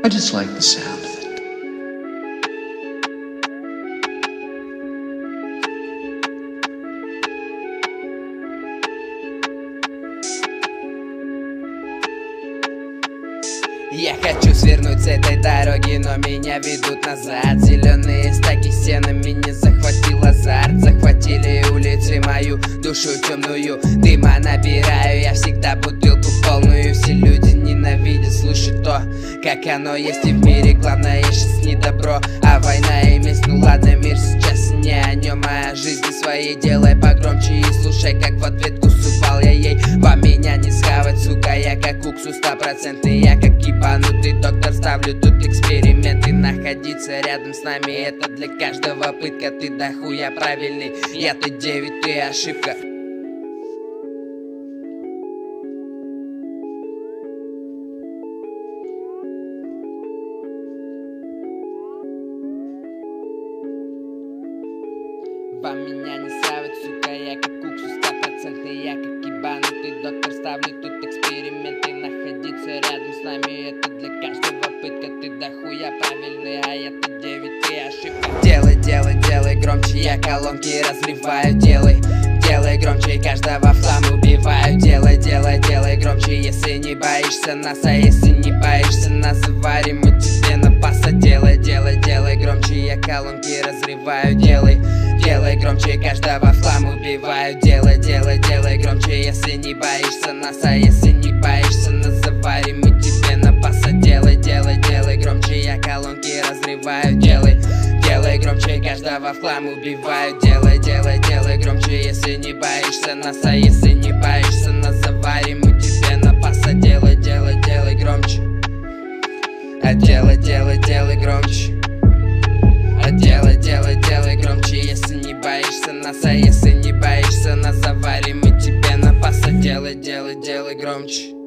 I just like the sound of it. Я хочу свернуть с этой дороги, но меня ведут назад. Зеленые стаки сена, меня захватил азарт. Захватили улицы мою душу темную. Дыма набираю, я всегда бутылку полную. Все люди ненавидят слушать то, как оно есть и в мире. Главное сейчас не добро, а война и месть. Ну ладно, мир сейчас не о нем, а о жизни своей. Делай погромче и слушай, как в ответку сувал я ей. Вам меня не схавать, сука, я как уксус 100%. Я как ебанутый доктор, ставлю тут эксперименты. Находиться рядом с нами, это для каждого пытка. Ты дохуя правильный, я-то 9, ты ошибка. Вам меня не сравнивать, сука, я как уксус 100%. Я как ебанутый доктор, ставлю тут эксперименты. Находиться рядом с нами, это для каждого пытка. Ты дохуя правильный, а я-то 9, ты ошибка. Делай, делай, делай громче, я колонки разрываю. Делай, делай громче, и каждого в хлам убиваю. Делай, делай, делай громче, если не боишься нас. А если не боишься нас, заварим мы тебе на паса. Делай, делай, делай громче, я колонки разрываю. Делай, делай громче, каждого в хлам убиваю. Делай, делай, делай громче, если не боишься нас. А если не боишься нас, заварим мы тебе на паса. Делай, делай, делай громче, я колонки разрываю. Делай, делай громче, каждого в хлам убиваю. Делай, делай, делай громче, если не боишься нас. А если не боишься нас, заварим мы тебе на паса. Делай, делай, делай громче. А делай, делай, делай громче. А делай, делай, делай громче, если не боишься нас. А если не боишься нас, заварим мы тебе на паса. Делай, делай, делай громче.